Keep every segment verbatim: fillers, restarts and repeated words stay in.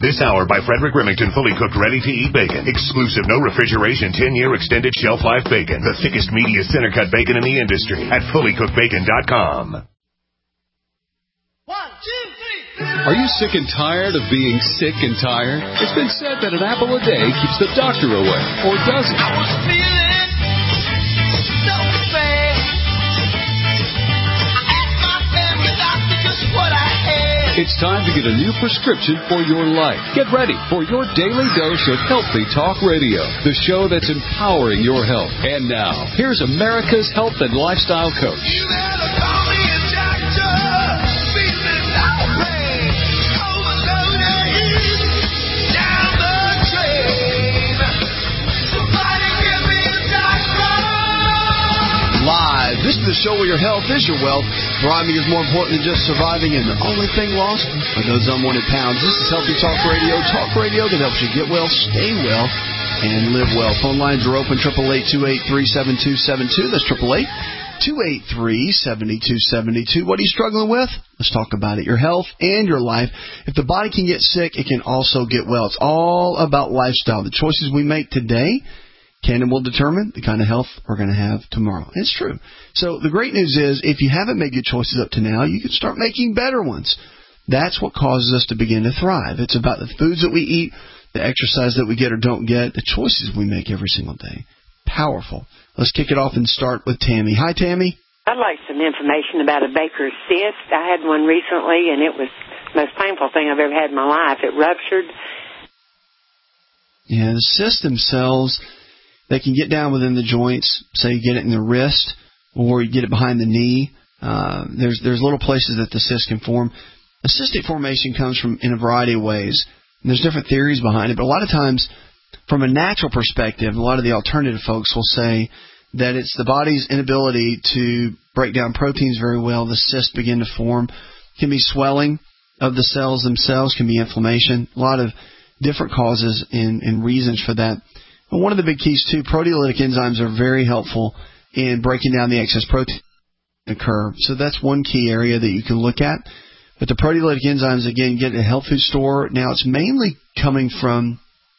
This hour by Frederick Remington, fully cooked, ready-to-eat bacon. Exclusive, no refrigeration, ten-year extended shelf life bacon. The thickest, meatiest center-cut bacon in the industry at fully cooked bacon dot com. One, two, three. Are you sick and tired of being sick and tired? It's been said that an apple a day keeps the doctor away, or does it? I was feeling so bad. I asked my family doctor just what I had. It's time to get a new prescription for your life. Get ready for your daily dose of Healthy Talk Radio, the show that's empowering your health. And now, here's America's health and lifestyle coach. You better call me a doctor. Feeling outrage. Overloaded. Down the drain. Somebody give me a doctor. Live. This is the show where your health is your wealth. Thriving is more important than just surviving, and the only thing lost are those unwanted pounds. This is Healthy Talk Radio. Talk radio that helps you get well, stay well, and live well. Phone lines are open, eight eight eight, two eight three, seven two seven two. That's eight eight eight, two eight three, seven two seven two. What are you struggling with? Let's talk about it. Your health and your life. If the body can get sick, it can also get well. It's all about lifestyle. The choices we make today can and will determine the kind of health we're going to have tomorrow. It's true. So the great news is if you haven't made good choices up to now, you can start making better ones. That's what causes us to begin to thrive. It's about the foods that we eat, the exercise that we get or don't get, the choices we make every single day. Powerful. Let's kick it off and start with Tammy. Hi, Tammy. I'd like some information about a Baker's cyst. I had one recently, and it was the most painful thing I've ever had in my life. It ruptured. Yeah, the cysts themselves, they can get down within the joints. Say you get it in the wrist or you get it behind the knee. Uh, there's there's little places that the cyst can form. A cystic formation comes from in a variety of ways. And there's different theories behind it, but a lot of times, from a natural perspective, a lot of the alternative folks will say that it's the body's inability to break down proteins very well. The cysts begin to form. It can be swelling of the cells themselves, can be inflammation. A lot of different causes and, and reasons for that. But one of the big keys, too, proteolytic enzymes are very helpful in breaking down the excess protein that occur. So that's one key area that you can look at. But the proteolytic enzymes, again, get at a health food store. Now, it's mainly coming from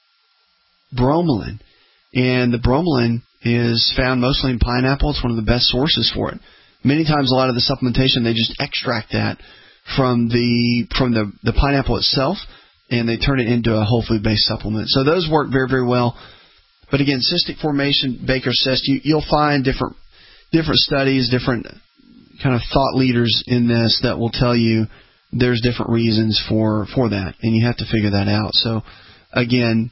bromelain. And the bromelain is found mostly in pineapple. It's one of the best sources for it. Many times, a lot of the supplementation, they just extract that from the from the, the pineapple itself, and they turn it into a whole food-based supplement. So those work very, very well. But again, cystic formation, Baker's cyst, you, you'll find different different studies, different kind of thought leaders in this that will tell you there's different reasons for, for that, and you have to figure that out. So again,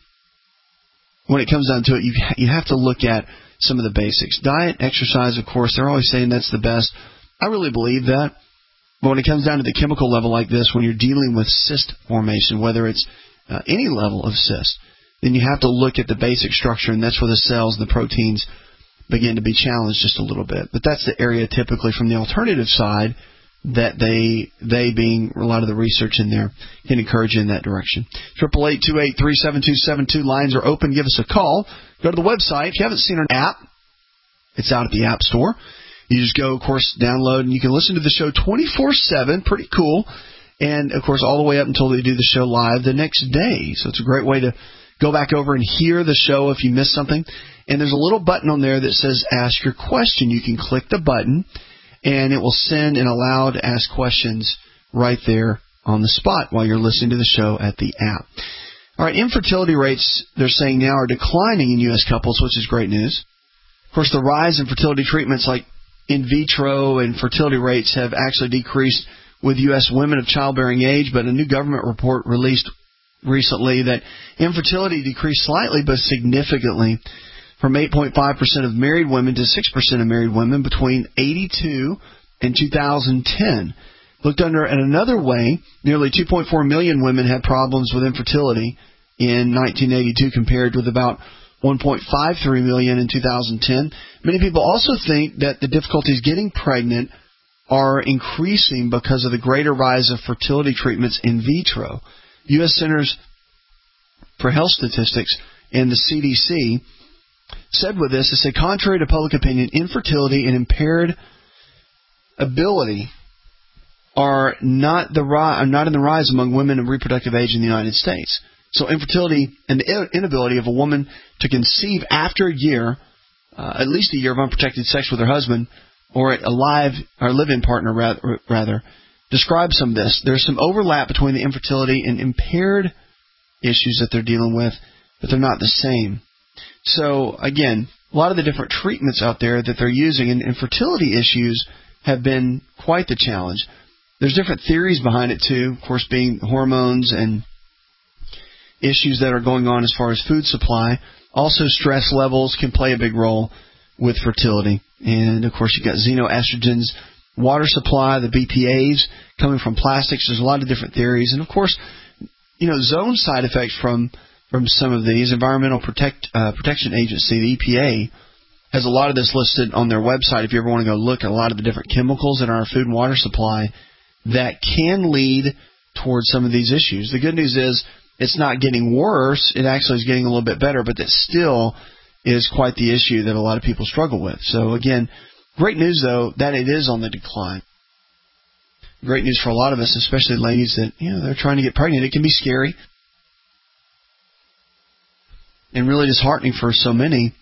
when it comes down to it, you you have to look at some of the basics. Diet, exercise, of course, they're always saying that's the best. I really believe that. But when it comes down to the chemical level like this, when you're dealing with cyst formation, whether it's uh, any level of cyst, then you have to look at the basic structure, and that's where the cells and the proteins begin to be challenged just a little bit. But that's the area typically from the alternative side that they, they being a lot of the research in there, can encourage you in that direction. eight eight eight, two eight three, seven two seven two. Lines are open. Give us a call. Go to the website. If you haven't seen our app, it's out at the App Store. You just go, of course, download, and you can listen to the show twenty-four seven. Pretty cool. And, of course, all the way up until they do the show live the next day. So it's a great way to go back over and hear the show if you missed something. And there's a little button on there that says Ask Your Question. You can click the button, and it will send and allow to ask questions right there on the spot while you're listening to the show at the app. All right, infertility rates, they're saying now, are declining in U S couples, which is great news. Of course, the rise in fertility treatments like in vitro and fertility rates have actually decreased with U S women of childbearing age, but a new government report released recently that infertility decreased slightly but significantly from eight point five percent of married women to six percent of married women between eighty-two and two thousand ten. Looked under in another way, nearly two point four million women had problems with infertility in nineteen eighty-two compared with about one point five three million in two thousand ten. Many people also think that the difficulties getting pregnant are increasing because of the greater rise of fertility treatments in vitro. U S Centers for Health Statistics and the C D C said with this, they say, contrary to public opinion, infertility and impaired ability are not the ri- are not in the rise among women of reproductive age in the United States. So infertility and the inability of a woman to conceive after a year, uh, at least a year of unprotected sex with her husband or a live or live-in partner rather, rather describes some of this. There's some overlap between the infertility and impaired issues that they're dealing with, but they're not the same. So again, a lot of the different treatments out there that they're using in infertility issues have been quite the challenge. There's different theories behind it too, of course, being hormones and issues that are going on as far as food supply. Also, stress levels can play a big role with fertility. And, of course, you've got xenoestrogens, water supply, the B P As coming from plastics. There's a lot of different theories. And, of course, you know, zone side effects from, from some of these. Environmental Protect, uh, Protection Agency, the E P A, has a lot of this listed on their website if you ever want to go look at a lot of the different chemicals in our food and water supply that can lead towards some of these issues. The good news is it's not getting worse. It actually is getting a little bit better, but that still is quite the issue that a lot of people struggle with. So, again, great news, though, that it is on the decline. Great news for a lot of us, especially ladies that, you know, they're trying to get pregnant. It can be scary and really disheartening for so many.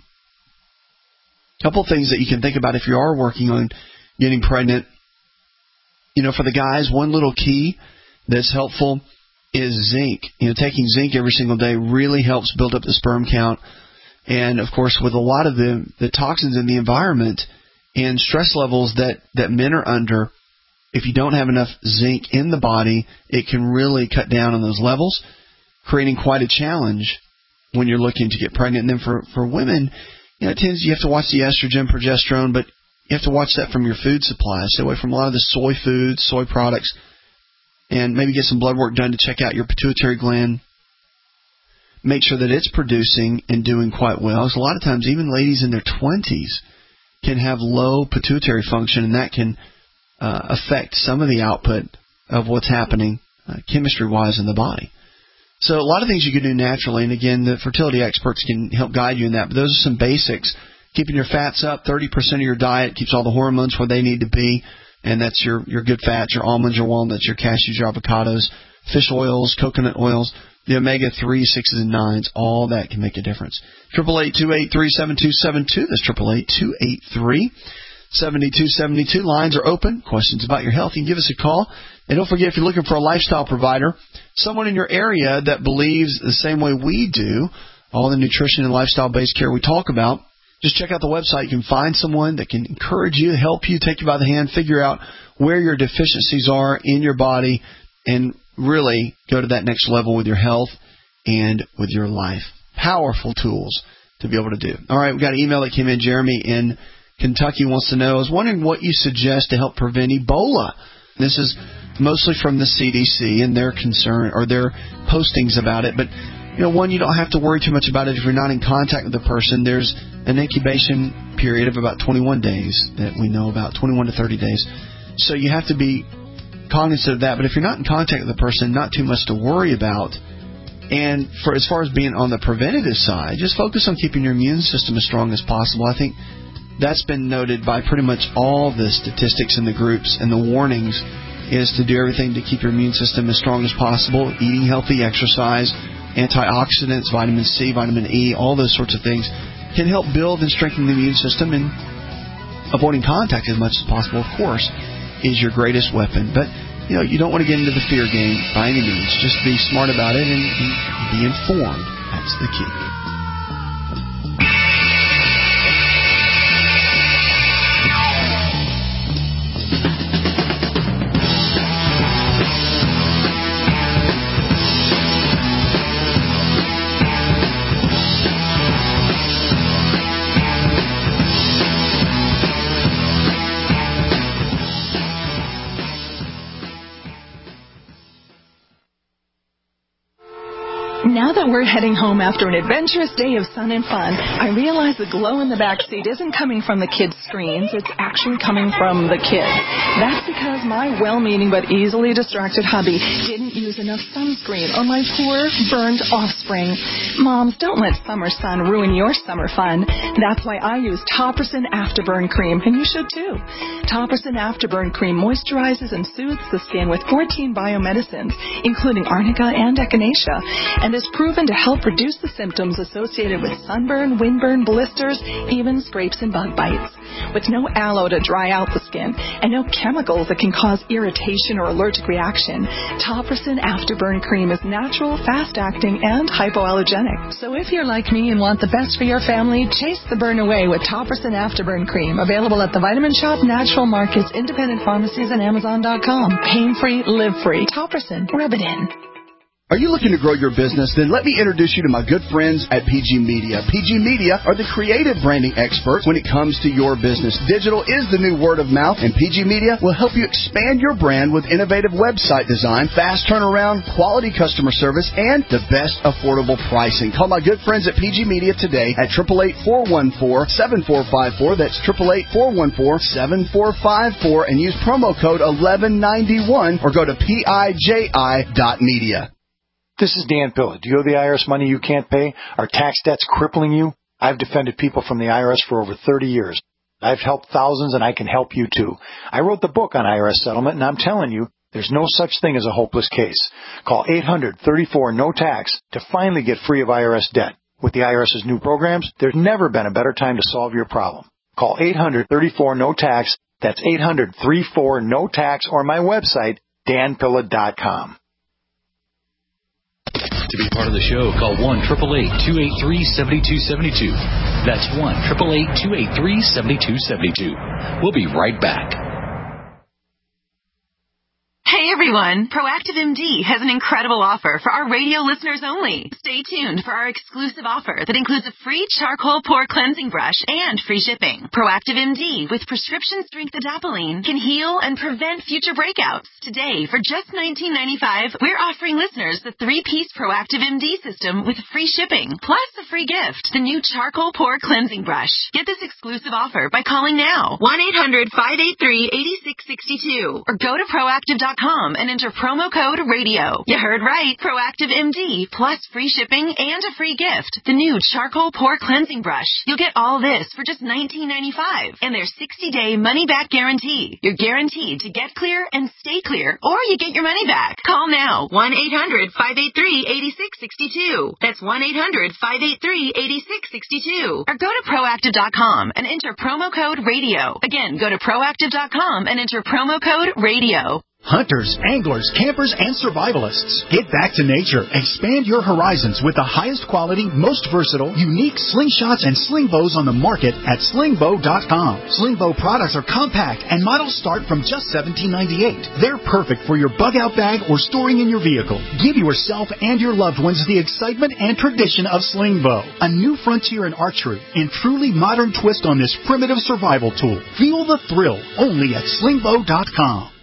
A couple things that you can think about if you are working on getting pregnant. You know, for the guys, one little key that's helpful is zinc. You know, taking zinc every single day really helps build up the sperm count. And, of course, with a lot of the, the toxins in the environment and stress levels that, that men are under, if you don't have enough zinc in the body, it can really cut down on those levels, creating quite a challenge when you're looking to get pregnant. And then for, for women, you know, it tends you have to watch the estrogen, progesterone, but you have to watch that from your food supply. Stay away from a lot of the soy foods, soy products, and maybe get some blood work done to check out your pituitary gland. Make sure that it's producing and doing quite well. Because a lot of times, even ladies in their twenties can have low pituitary function, and that can uh, affect some of the output of what's happening uh, chemistry-wise in the body. So a lot of things you can do naturally, and again, the fertility experts can help guide you in that. But those are some basics. Keeping your fats up, thirty percent of your diet keeps all the hormones where they need to be, and that's your, your good fats, your almonds, your walnuts, your cashews, your avocados, fish oils, coconut oils, the omega three, sixes, and nines, all that can make a difference. eight eight eight, two eight three, seven two seven two. That's eight eight eight, two eight three, seven two seven two. Lines are open. Questions about your health, you can give us a call. And don't forget, if you're looking for a lifestyle provider, someone in your area that believes the same way we do, all the nutrition and lifestyle-based care we talk about, just check out the website. You can find someone that can encourage you, help you, take you by the hand, figure out where your deficiencies are in your body, and really go to that next level with your health and with your life. Powerful tools to be able to do. All right, we've got an email that came in. Jeremy in Kentucky wants to know, I was wondering what you suggest to help prevent Ebola. This is mostly from the C D C and their concern or their postings about it, but you know, one, you don't have to worry too much about it if you're not in contact with the person. There's an incubation period of about twenty-one days that we know about, twenty-one to thirty days. So you have to be cognizant of that. But if you're not in contact with the person, not too much to worry about. And for as far as being on the preventative side, just focus on keeping your immune system as strong as possible. I think that's been noted by pretty much all the statistics in the groups, and the warnings is to do everything to keep your immune system as strong as possible, eating healthy, exercise, antioxidants, vitamin C, vitamin E, all those sorts of things can help build and strengthen the immune system, and avoiding contact as much as possible, of course, is your greatest weapon. But, you know, you don't want to get into the fear game by any means. Just be smart about it and, and be informed. That's the key. Now that we're heading home after an adventurous day of sun and fun, I realize the glow in the back seat isn't coming from the kids' screens. It's actually coming from the kids. That's because my well-meaning but easily distracted hubby didn't use enough sunscreen or my poor, burned offspring. Moms, don't let summer sun ruin your summer fun. That's why I use Topricin Afterburn Cream, and you should too. Topricin Afterburn Cream moisturizes and soothes the skin with fourteen biomedicines, including arnica and echinacea, and is proven to help reduce the symptoms associated with sunburn, windburn, blisters, even scrapes and bug bites. With no aloe to dry out the skin and no chemicals that can cause irritation or allergic reaction, Topricin Afterburn Cream is natural, fast-acting, and hypoallergenic. So if you're like me and want the best for your family, chase the burn away with Topricin Afterburn Cream, available at the Vitamin Shop, Natural Markets, independent pharmacies, and Amazon dot com. Pain-free, live-free. Topricin. Rub it in. Are you looking to grow your business? Then let me introduce you to my good friends at P G Media. P G Media are the creative branding experts when it comes to your business. Digital is the new word of mouth, and P G Media will help you expand your brand with innovative website design, fast turnaround, quality customer service, and the best affordable pricing. Call my good friends at P G Media today at eight eight eight, four one four, seven four five four. That's eight eight eight, four one four, seven four five four, and use promo code eleven ninety-one or go to P I J I dot media. This is Dan Pilla. Do you owe the I R S money you can't pay? Are tax debts crippling you? I've defended people from the I R S for over thirty years. I've helped thousands, and I can help you too. I wrote the book on I R S settlement, and I'm telling you, there's no such thing as a hopeless case. Call eight hundred, thirty-four, no tax to finally get free of I R S debt. With the IRS's new programs, there's never been a better time to solve your problem. Call eight hundred, thirty-four, no tax. That's eight hundred, thirty-four, no tax, or my website, dan pilla dot com. To be part of the show, call one eight eight eight, two eight three, seven two seven two. That's one eight eight eight, two eight three, seven two seven two. We'll be right back. Hey everyone, Proactive M D has an incredible offer for our radio listeners only. Stay tuned for our exclusive offer that includes a free charcoal pore cleansing brush and free shipping. Proactive M D with prescription strength adapalene can heal and prevent future breakouts. Today, for just nineteen ninety-five dollars, we're offering listeners the three-piece Proactive M D system with free shipping, plus a free gift, the new charcoal pore cleansing brush. Get this exclusive offer by calling now, one eight hundred, five eight three, eight six six two, or go to proactive dot com and enter promo code radio. You heard right. Proactive M D plus free shipping and a free gift. The new charcoal pore cleansing brush. You'll get all this for just nineteen ninety-five dollars and their sixty-day money-back guarantee. You're guaranteed to get clear and stay clear, or you get your money back. Call now. one eight hundred, five eight three, eight six six two. That's one eight hundred, five eight three, eight six six two. Or go to proactive dot com and enter promo code radio. Again, go to proactive dot com and enter promo code radio. Hunters, anglers, campers, and survivalists. Get back to nature. Expand your horizons with the highest quality, most versatile, unique slingshots and sling bows on the market at sling bow dot com. Sling bow products are compact and models start from just seventeen ninety-eight. They're perfect for your bug out bag or storing in your vehicle. Give yourself and your loved ones the excitement and tradition of sling bow, a new frontier in archery and truly modern twist on this primitive survival tool. Feel the thrill only at sling bow dot com.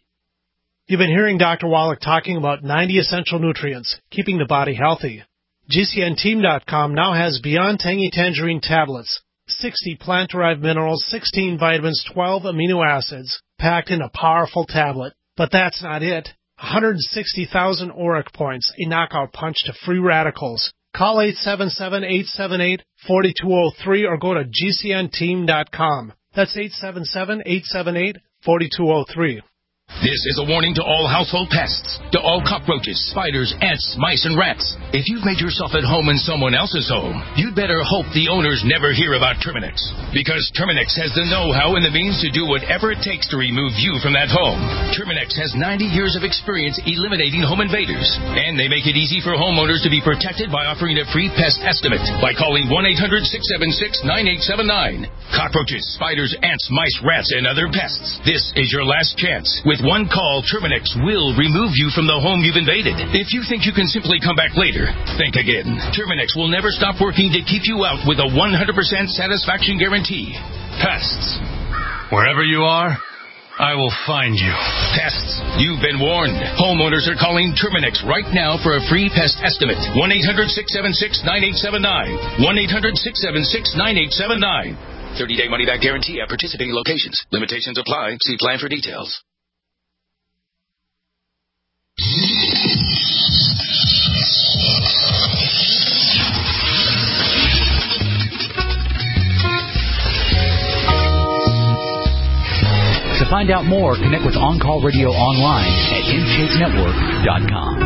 You've been hearing Doctor Wallach talking about ninety essential nutrients, keeping the body healthy. G C N team dot com now has Beyond Tangy Tangerine tablets, sixty plant-derived minerals, sixteen vitamins, twelve amino acids, packed in a powerful tablet. But that's not it. one hundred sixty thousand auric points, a knockout punch to free radicals. Call eight seven seven, eight seven eight, four two zero three or go to G C N team dot com. That's eight seven seven, eight seven eight, four two zero three. This is a warning to all household pests, to all cockroaches, spiders, ants, mice, and rats. If you've made yourself at home in someone else's home, you'd better hope the owners never hear about Terminix. Because Terminix has the know-how and the means to do whatever it takes to remove you from that home. Terminix has ninety years of experience eliminating home invaders. And they make it easy for homeowners to be protected by offering a free pest estimate by calling one eight hundred, six seven six, nine eight seven nine. Cockroaches, spiders, ants, mice, rats, and other pests. This is your last chance. With one call, Terminix will remove you from the home you've invaded. If you think you can simply come back later, think again. Terminix will never stop working to keep you out with a one hundred percent satisfaction guarantee. Pests. Wherever you are, I will find you. Pests, you've been warned. Homeowners are calling Terminix right now for a free pest estimate. one eight hundred six seven six nine eight seven nine. one eight hundred six seven six nine eight seven nine. thirty-day money-back guarantee at participating locations. Limitations apply. See plan for details. To find out more, connect with On Call Radio online at in shape network dot com.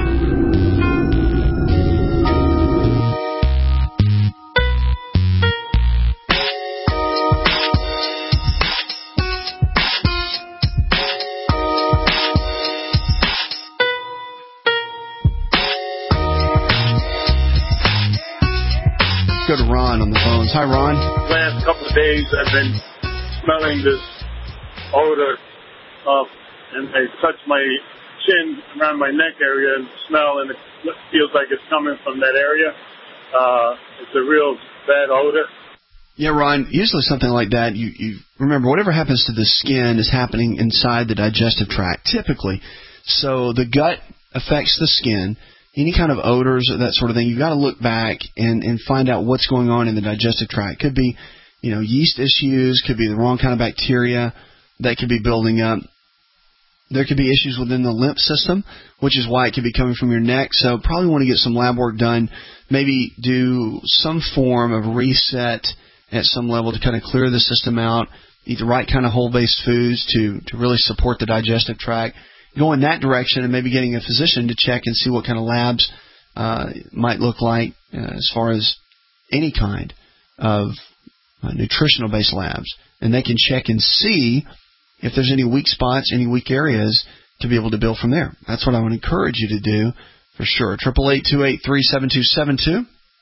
Go to Ron on the phones. Hi, Ron. Last couple of days, I've been smelling this odor up, and I touch my chin around my neck area and smell, and it feels like it's coming from that area. Uh, it's a real bad odor. Yeah, Ron, usually something like that, you, you remember, whatever happens to the skin is happening inside the digestive tract, typically. So the gut affects the skin. Any kind of odors or that sort of thing, you've got to look back and, and find out what's going on in the digestive tract. Could be, you know, yeast issues, could be the wrong kind of bacteria that could be building up. There could be issues within the lymph system, which is why it could be coming from your neck. So probably want to get some lab work done, maybe do some form of reset at some level to kind of clear the system out, eat the right kind of whole-based foods to, to really support the digestive tract. Go in that direction and maybe getting a physician to check and see what kind of labs uh, might look like uh, as far as any kind of uh, nutritional-based labs. And they can check and see if there's any weak spots, any weak areas, to be able to build from there. That's what I would encourage you to do for sure. eight eight eight, two eight three, seven two seven two.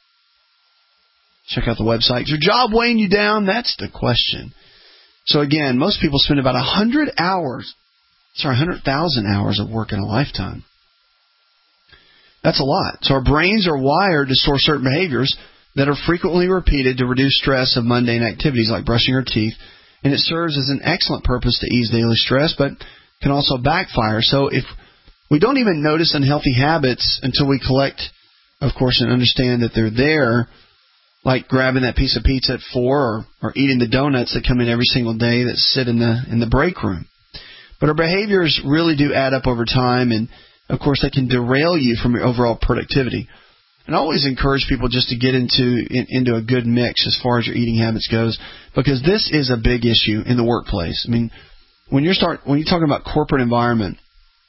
Check out the website. Is your job weighing you down? That's the question. So again, most people spend about one hundred hours, sorry, one hundred thousand hours of work in a lifetime. That's a lot. So our brains are wired to store certain behaviors that are frequently repeated to reduce stress of mundane activities like brushing your teeth. And it serves as an excellent purpose to ease daily stress, but can also backfire. So if we don't even notice unhealthy habits until we collect, of course, and understand that they're there, like grabbing that piece of pizza at four or, or eating the donuts that come in every single day that sit in the in the break room. But our behaviors really do add up over time, and, of course, they can derail you from your overall productivity. And I always encourage people just to get into in, into a good mix as far as your eating habits goes, because this is a big issue in the workplace. I mean, when you're start when you're talking about corporate environment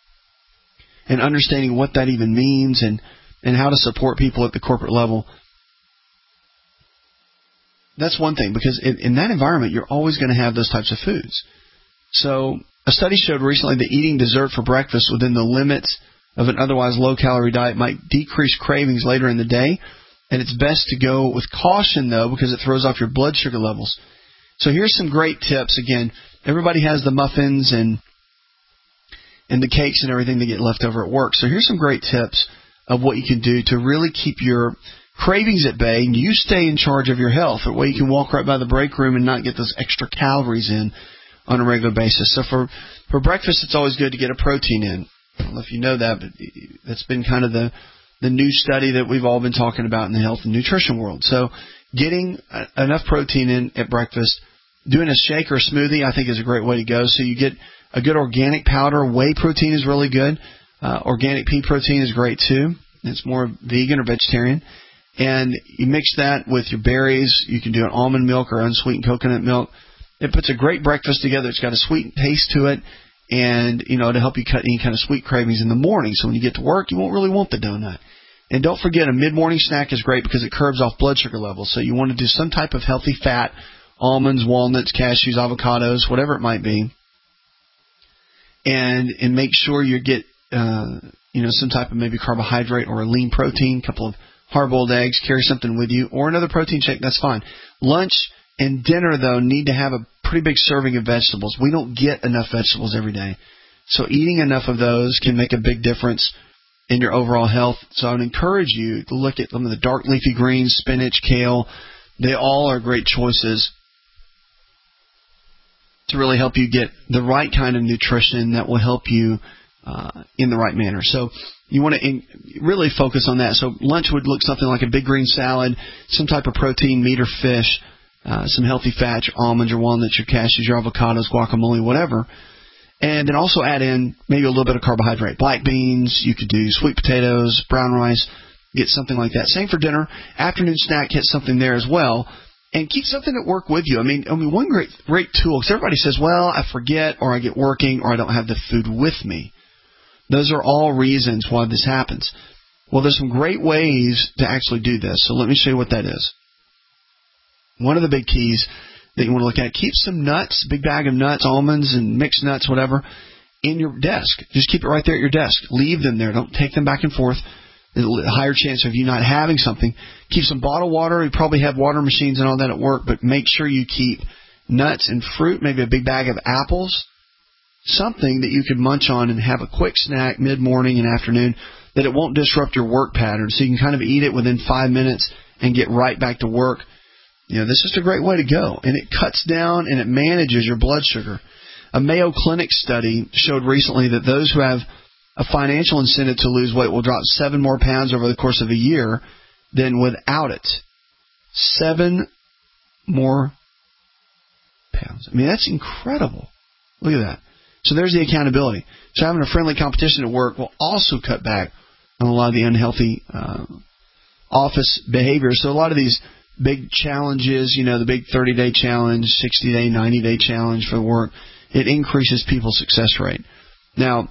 and understanding what that even means and, and how to support people at the corporate level, that's one thing, because in, in that environment, you're always going to have those types of foods. So a study showed recently that eating dessert for breakfast within the limits of an otherwise low-calorie diet might decrease cravings later in the day, and it's best to go with caution, though, because it throws off your blood sugar levels. So here's some great tips. Again, everybody has the muffins and and the cakes and everything that get left over at work. So here's some great tips of what you can do to really keep your cravings at bay, and you stay in charge of your health. That way you can walk right by the break room and not get those extra calories in on a regular basis. So for, for breakfast, it's always good to get a protein in. I don't know if you know that, but that's been kind of the, the new study that we've all been talking about in the health and nutrition world. So getting a, enough protein in at breakfast, doing a shake or a smoothie, I think is a great way to go. So you get a good organic powder. Whey protein is really good. Uh, organic pea protein is great too. It's more vegan or vegetarian. And you mix that with your berries. You can do an almond milk or unsweetened coconut milk. It puts a great breakfast together. It's got a sweet taste to it. And, you know, to help you cut any kind of sweet cravings in the morning. So when you get to work, you won't really want the donut. And don't forget, a mid-morning snack is great because it curbs off blood sugar levels. So you want to do some type of healthy fat, almonds, walnuts, cashews, avocados, whatever it might be. And and make sure you get, uh, you know, some type of maybe carbohydrate or a lean protein, a couple of hard-boiled eggs, carry something with you, or another protein shake, that's fine. Lunch and dinner, though, need to have a pretty big serving of vegetables. We don't get enough vegetables every day. So eating enough of those can make a big difference in your overall health. So I would encourage you to look at some of the dark leafy greens, spinach, kale. They all are great choices to really help you get the right kind of nutrition that will help you uh, in the right manner. So you want to in, really focus on that. So lunch would look something like a big green salad, some type of protein, meat or fish, uh, some healthy fats, your almonds, your walnuts, your cashews, your avocados, guacamole, whatever. And then also add in maybe a little bit of carbohydrate. Black beans, you could do sweet potatoes, brown rice, get something like that. Same for dinner. Afternoon snack, get something there as well. And keep something at work with you. I mean, I mean, one great great tool, because everybody says, well, I forget, or I get working, or I don't have the food with me. Those are all reasons why this happens. Well, there's some great ways to actually do this. So let me show you what that is. One of the big keys that you want to look at, keep some nuts, big bag of nuts, almonds and mixed nuts, whatever, in your desk. Just keep it right there at your desk. Leave them there. Don't take them back and forth. There's a higher chance of you not having something. Keep some bottled water. You probably have water machines and all that at work, but make sure you keep nuts and fruit, maybe a big bag of apples, something that you could munch on and have a quick snack mid-morning and afternoon, that it won't disrupt your work pattern. So you can kind of eat it within five minutes and get right back to work. You know, this is a great way to go. And it cuts down and it manages your blood sugar. A Mayo Clinic study showed recently that those who have a financial incentive to lose weight will drop seven more pounds over the course of a year than without it. Seven more pounds. I mean, that's incredible. Look at that. So there's the accountability. So having a friendly competition at work will also cut back on a lot of the unhealthy uh, office behaviors. So a lot of these big challenges, you know, the big thirty-day challenge, sixty-day, ninety-day challenge for work, it increases people's success rate. Now,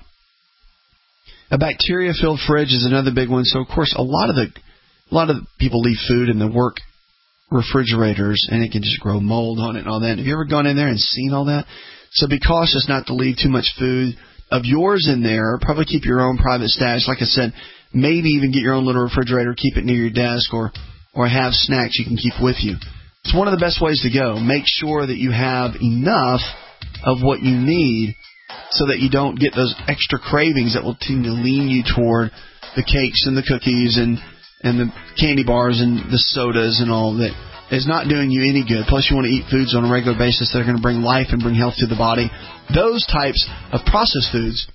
a bacteria-filled fridge is another big one. So, of course, a lot of the a lot of the people leave food in the work refrigerators, and it can just grow mold on it and all that. Have you ever gone in there and seen all that? So be cautious not to leave too much food of yours in there. Probably keep your own private stash. Like I said, maybe even get your own little refrigerator, keep it near your desk, or or have snacks you can keep with you. It's one of the best ways to go. Make sure that you have enough of what you need so that you don't get those extra cravings that will tend to lean you toward the cakes and the cookies and, and the candy bars and the sodas and all that is not doing you any good. Plus, you want to eat foods on a regular basis that are going to bring life and bring health to the body. Those types of processed foods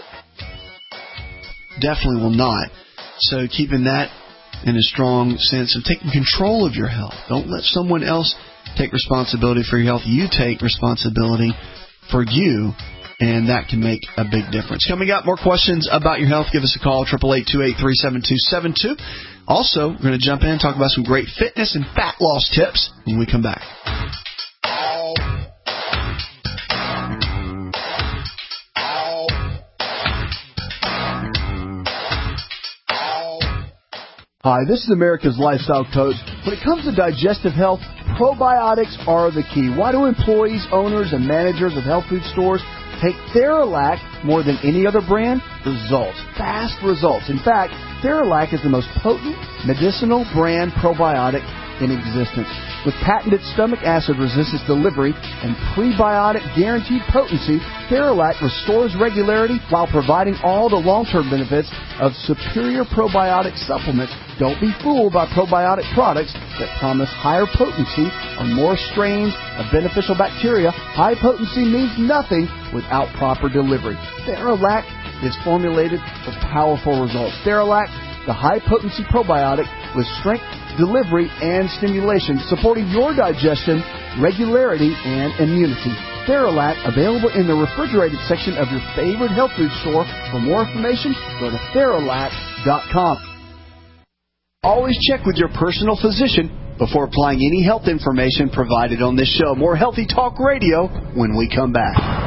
definitely will not. So keeping that in a strong sense of taking control of your health. Don't let someone else take responsibility for your health. You take responsibility for you, and that can make a big difference. Coming up, more questions about your health. Give us a call, eight eight eight, two eight three, seven two seven two. Also, we're going to jump in and talk about some great fitness and fat loss tips when we come back. Hi, this is America's Lifestyle Coach. When it comes to digestive health, probiotics are the key. Why do employees, owners, and managers of health food stores take Theralac more than any other brand? Results. Fast results. In fact, Theralac is the most potent medicinal brand probiotic in existence. With patented stomach acid resistance delivery and prebiotic guaranteed potency, Theralac restores regularity while providing all the long-term benefits of superior probiotic supplements. Don't be fooled by probiotic products that promise higher potency or more strains of beneficial bacteria. High potency means nothing without proper delivery. Theralac is formulated for powerful results. Theralac, the high-potency probiotic with strength, delivery, and stimulation, supporting your digestion, regularity, and immunity. Theralac, available in the refrigerated section of your favorite health food store. For more information, go to Theralac dot com. Always check with your personal physician before applying any health information provided on this show. More Healthy Talk Radio when we come back.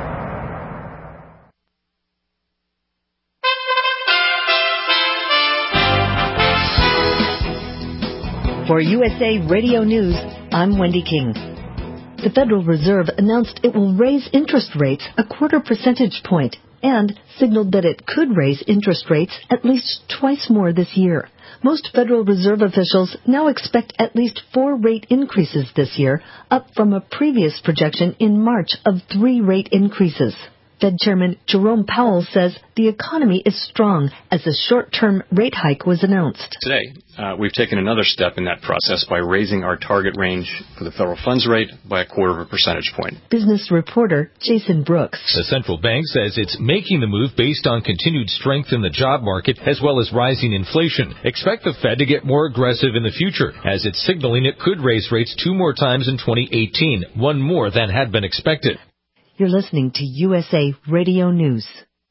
For U S A Radio News, I'm Wendy King. The Federal Reserve announced it will raise interest rates a quarter percentage point and signaled that it could raise interest rates at least twice more this year. Most Federal Reserve officials now expect at least four rate increases this year, up from a previous projection in March of three rate increases. Fed Chairman Jerome Powell says the economy is strong as a short-term rate hike was announced. Today, uh, we've taken another step in that process by raising our target range for the federal funds rate by a quarter of a percentage point. Business reporter Jason Brooks. The central bank says it's making the move based on continued strength in the job market as well as rising inflation. Expect the Fed to get more aggressive in the future, as it's signaling it could raise rates two more times in twenty eighteen, one more than had been expected. You're listening to U S A Radio News.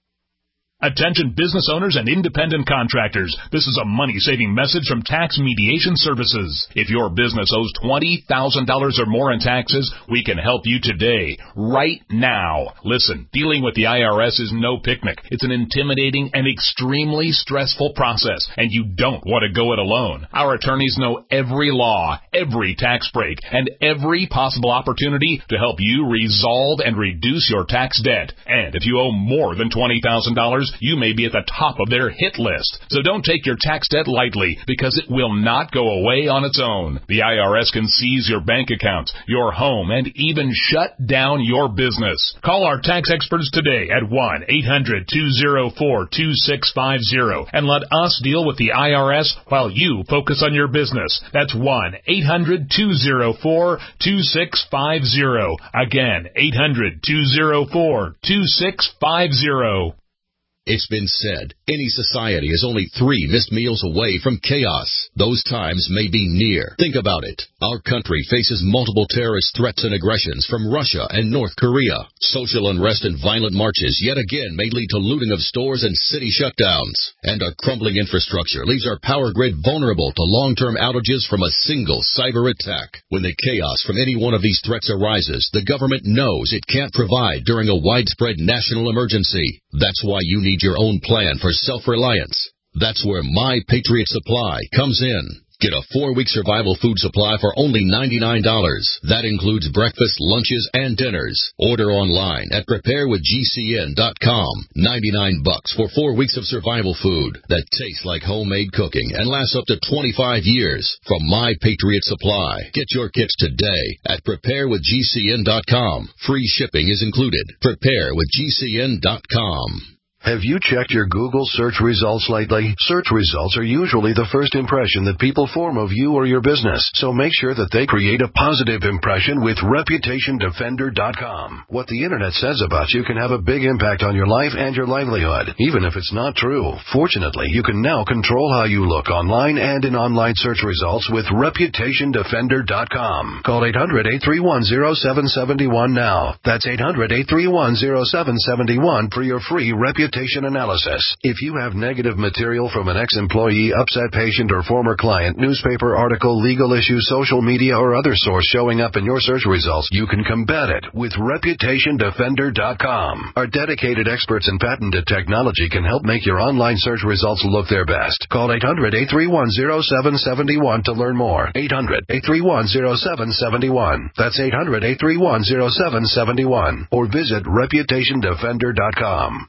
Attention business owners and independent contractors. This is a money-saving message from Tax Mediation Services. If your business owes twenty thousand dollars or more in taxes, we can help you today, right now. Listen, dealing with the I R S is no picnic. It's an intimidating and extremely stressful process, and you don't want to go it alone. Our attorneys know every law, every tax break, and every possible opportunity to help you resolve and reduce your tax debt. And if you owe more than twenty thousand dollars, you may be at the top of their hit list. So don't take your tax debt lightly, because it will not go away on its own. The I R S can seize your bank accounts, your home, and even shut down your business. Call our tax experts today at one eight hundred two oh four two six five oh and let us deal with the I R S while you focus on your business. That's one eight hundred two oh four two six five oh. Again, eight hundred two oh four two six five oh. It's been said, any society is only three missed meals away from chaos. Those times may be near. Think about it. Our country faces multiple terrorist threats and aggressions from Russia and North Korea. Social unrest and violent marches yet again may lead to looting of stores and city shutdowns. And our crumbling infrastructure leaves our power grid vulnerable to long-term outages from a single cyber attack. When the chaos from any one of these threats arises, the government knows it can't provide during a widespread national emergency. That's why you need your own plan for self-reliance. That's where My Patriot Supply comes in. Get a four-week survival food supply for only ninety-nine dollars. That includes breakfast, lunches, and dinners. Order online at prepare with G C N dot com. ninety-nine bucks for four weeks of survival food that tastes like homemade cooking and lasts up to twenty-five years from My Patriot Supply. Get your kits today at prepare with G C N dot com. Free shipping is included. prepare with G C N dot com. Have you checked your Google search results lately? Search results are usually the first impression that people form of you or your business, so make sure that they create a positive impression with reputation defender dot com. What the internet says about you can have a big impact on your life and your livelihood, even if it's not true. Fortunately, you can now control how you look online and in online search results with reputation defender dot com. Call eight hundred eight three one oh seven seven one now. That's eight hundred eight three one oh seven seven one for your free reputation analysis. If you have negative material from an ex-employee, upset patient, or former client, newspaper article, legal issue, social media, or other source showing up in your search results, you can combat it with reputation defender dot com. Our dedicated experts in patented technology can help make your online search results look their best. Call eight hundred eight three one oh seven seven one to learn more. eight hundred eight three one oh seven seven one. That's eight hundred eight three one oh seven seven one. Or visit reputation defender dot com.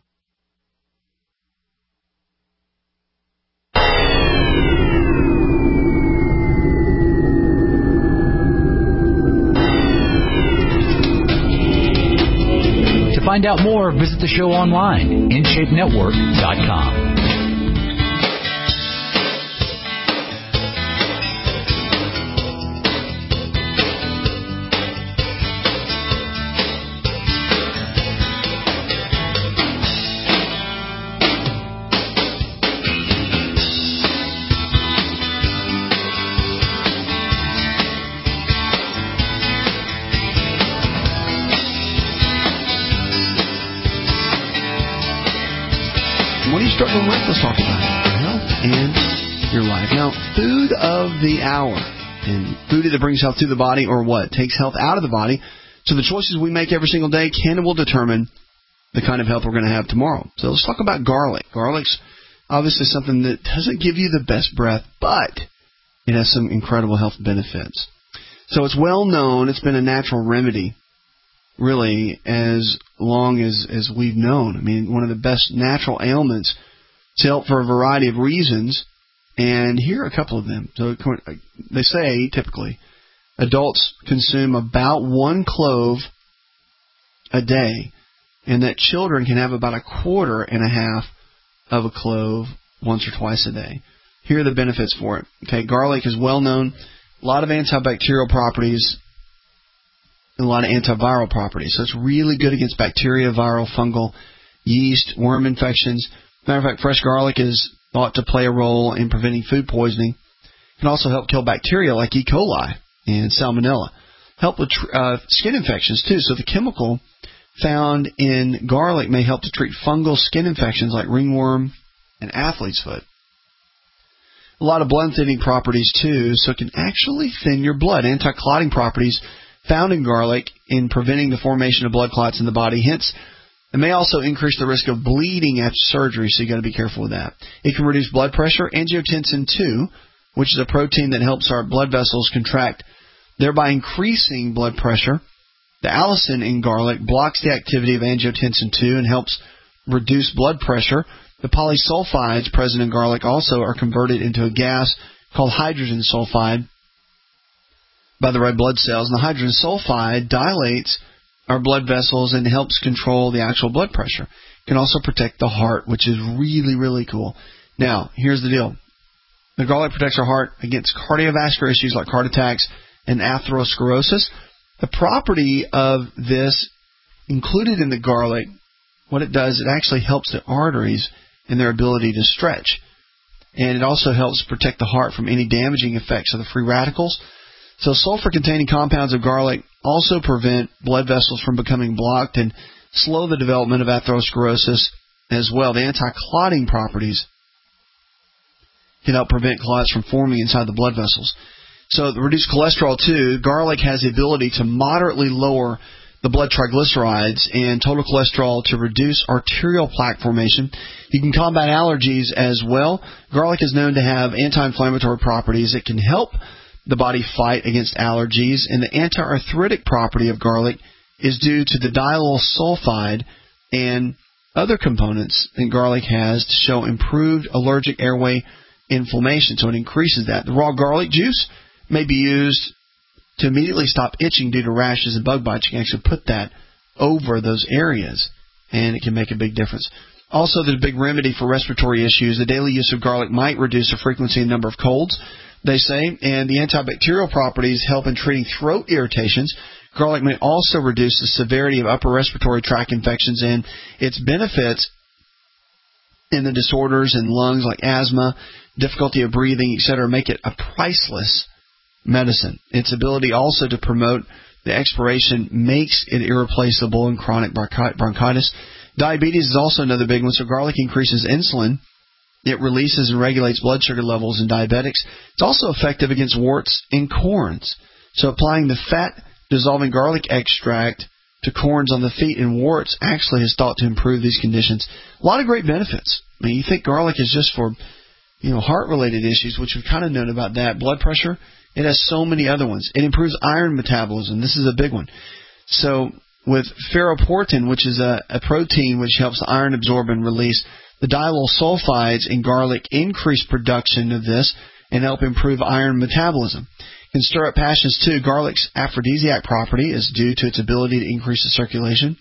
To find out more, visit the show online, in shape network dot com. Struggling with, let's talk about your health and your life. Now, food of the hour, and food either brings health to the body or what? Takes health out of the body. So the choices we make every single day can and will determine the kind of health we're going to have tomorrow. So let's talk about garlic. Garlic's obviously something that doesn't give you the best breath, but it has some incredible health benefits. So it's well known. It's been a natural remedy, really, as long as, as we've known. I mean, one of the best natural ailments to help for a variety of reasons, and here are a couple of them. So they say, typically, adults consume about one clove a day, and that children can have about a quarter and a half of a clove once or twice a day. Here are the benefits for it. Okay, garlic is well known. A lot of antibacterial properties and a lot of antiviral properties. So it's really good against bacteria, viral, fungal, yeast, worm infections. Matter of fact, fresh garlic is thought to play a role in preventing food poisoning. It can also help kill bacteria like E. coli and salmonella. Help with uh, skin infections too. So the chemical found in garlic may help to treat fungal skin infections like ringworm and athlete's foot. A lot of blood thinning properties too, so it can actually thin your blood. Anti-clotting properties found in garlic in preventing the formation of blood clots in the body. Hence, it may also increase the risk of bleeding after surgery, so you've got to be careful with that. It can reduce blood pressure. Angiotensin two, which is a protein that helps our blood vessels contract, thereby increasing blood pressure. The allicin in garlic blocks the activity of angiotensin two and helps reduce blood pressure. The polysulfides present in garlic also are converted into a gas called hydrogen sulfide by the red blood cells. And the hydrogen sulfide dilates our blood vessels and helps control the actual blood pressure. It can also protect the heart, which is really, really cool. Now, here's the deal. The garlic protects our heart against cardiovascular issues like heart attacks and atherosclerosis. The property of this included in the garlic, what it does, it actually helps the arteries in their ability to stretch. And it also helps protect the heart from any damaging effects of the free radicals. So sulfur-containing compounds of garlic also prevent blood vessels from becoming blocked and slow the development of atherosclerosis as well. The anti-clotting properties can help prevent clots from forming inside the blood vessels. So to reduce cholesterol too, garlic has the ability to moderately lower the blood triglycerides and total cholesterol to reduce arterial plaque formation. You can combat allergies as well. Garlic is known to have anti-inflammatory properties. It can help the body fight against allergies. And the anti-arthritic property of garlic is due to the diallyl sulfide and other components that garlic has to show improved allergic airway inflammation. So it increases that. The raw garlic juice may be used to immediately stop itching due to rashes and bug bites. You can actually put that over those areas, and it can make a big difference. Also, there's a big remedy for respiratory issues. The daily use of garlic might reduce the frequency and number of colds, they say, and the antibacterial properties help in treating throat irritations. Garlic may also reduce the severity of upper respiratory tract infections, and its benefits in the disorders in lungs like asthma, difficulty of breathing, et cetera, make it a priceless medicine. Its ability also to promote the expiration makes it irreplaceable in chronic bronchitis. Diabetes is also another big one. So garlic increases insulin. It releases and regulates blood sugar levels in diabetics. It's also effective against warts and corns. So applying the fat-dissolving garlic extract to corns on the feet and warts actually is thought to improve these conditions. A lot of great benefits. I mean, you think garlic is just for, you know, heart-related issues, which we've kind of known about that. Blood pressure. It has so many other ones. It improves iron metabolism. This is a big one. So with ferroportin, which is a, a protein which helps the iron absorb and release, the diallyl sulfides in garlic increase production of this and help improve iron metabolism. It can stir up passions too. Garlic's aphrodisiac property is due to its ability to increase the circulation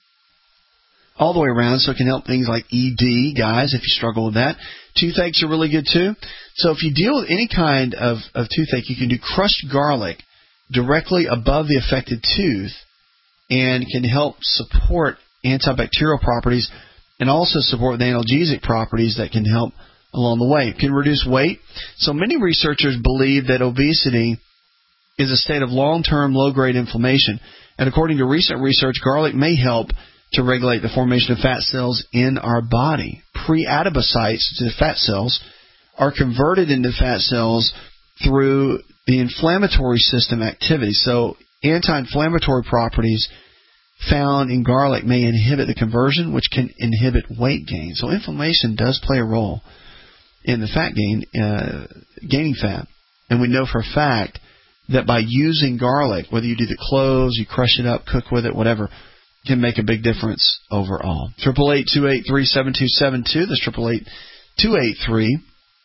all the way around, so it can help things like E D, guys, if you struggle with that. Toothaches are really good too. So if you deal with any kind of, of toothache, you can do crushed garlic directly above the affected tooth and can help support antibacterial properties and also support the analgesic properties that can help along the way. It can reduce weight. So many researchers believe that obesity is a state of long-term low-grade inflammation. And according to recent research, garlic may help to regulate the formation of fat cells in our body. Pre-adipocytes, the fat cells, are converted into fat cells through the inflammatory system activity. So anti-inflammatory properties found in garlic may inhibit the conversion, which can inhibit weight gain. So inflammation does play a role in the fat gain, uh, gaining fat. And we know for a fact that by using garlic, whether you do the cloves, you crush it up, cook with it, whatever, can make a big difference overall. Triple eight two eight three seven two seven two. That's triple eight two eight three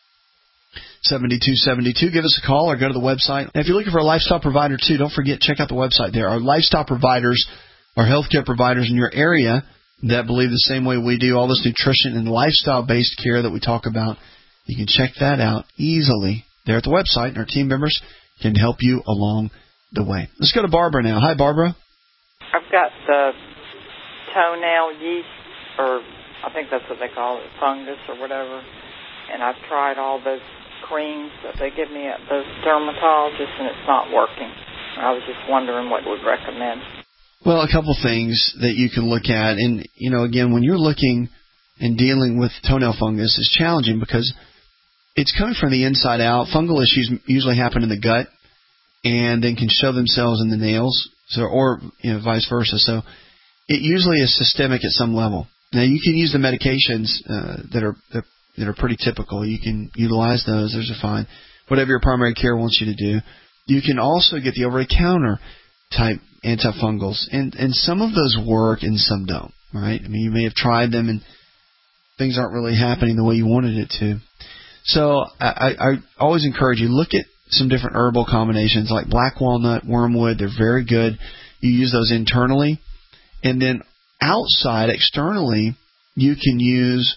seven two seven two. Give us a call or go to the website. And if you're looking for a lifestyle provider too, don't forget, check out the website there. Our lifestyle providers, our healthcare providers in your area, that believe the same way we do, all this nutrition and lifestyle-based care that we talk about. You can check that out easily there at the website, and our team members can help you along the way. Let's go to Barbara now. Hi, Barbara. I've got the toenail yeast, or I think that's what they call it, fungus or whatever, and I've tried all those creams that they give me at those dermatologists, and it's not working. I was just wondering what you would recommend. Well, a couple things that you can look at. And, you know, again, when you're looking and dealing with toenail fungus, it's challenging because it's coming from the inside out. Fungal issues usually happen in the gut and then can show themselves in the nails, so or you know, vice versa. So it usually is systemic at some level. Now, you can use the medications uh, that are that are pretty typical. You can utilize those. Those are fine. Whatever your primary care wants you to do. You can also get the over-the-counter type antifungals, and and some of those work and some don't, right? I mean, you may have tried them and things aren't really happening the way you wanted it to. So I, I always encourage you, look at some different herbal combinations like black walnut, wormwood. They're very good. You use those internally, and then outside, externally, you can use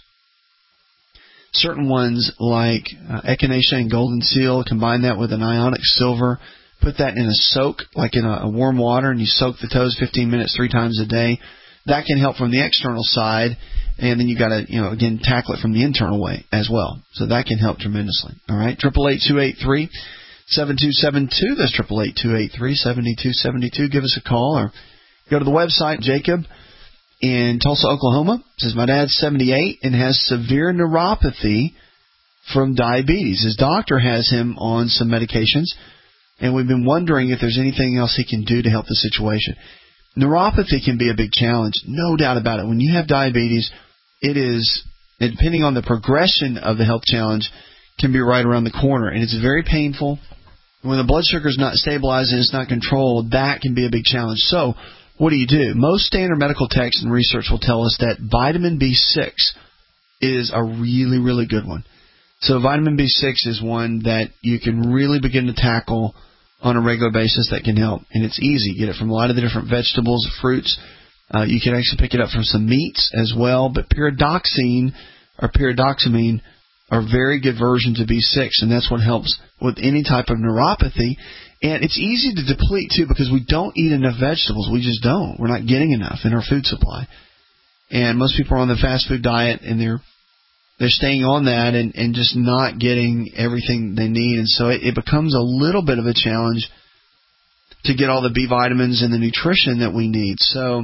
certain ones like uh, echinacea and golden seal. Combine that with an ionic silver. Put that in a soak, like in a, a warm water, and you soak the toes fifteen minutes three times a day. That can help from the external side, and then you got to, you know, again, tackle it from the internal way as well. So that can help tremendously. All right, triple eight two eight three seven two seven two. That's triple eight two eight three seven two seven two. Give us a call or go to the website. Jacob in Tulsa, Oklahoma says my dad's seventy-eight and has severe neuropathy from diabetes. His doctor has him on some medications, and we've been wondering if there's anything else he can do to help the situation. Neuropathy can be a big challenge, no doubt about it. When you have diabetes, it is, depending on the progression of the health challenge, can be right around the corner, and it's very painful. When the blood sugar is not stabilized and it's not controlled, that can be a big challenge. So what do you do? Most standard medical texts and research will tell us that vitamin B six is a really, really good one. So vitamin B six is one that you can really begin to tackle on a regular basis that can help. And it's easy. You get it from a lot of the different vegetables, fruits. Uh, you can actually pick it up from some meats as well. But pyridoxine or pyridoxamine are very good versions of B six, and that's what helps with any type of neuropathy. And it's easy to deplete, too, because we don't eat enough vegetables. We just don't. We're not getting enough in our food supply. And most people are on the fast food diet, and they're They're staying on that and, and just not getting everything they need. And so it, it becomes a little bit of a challenge to get all the B vitamins and the nutrition that we need. So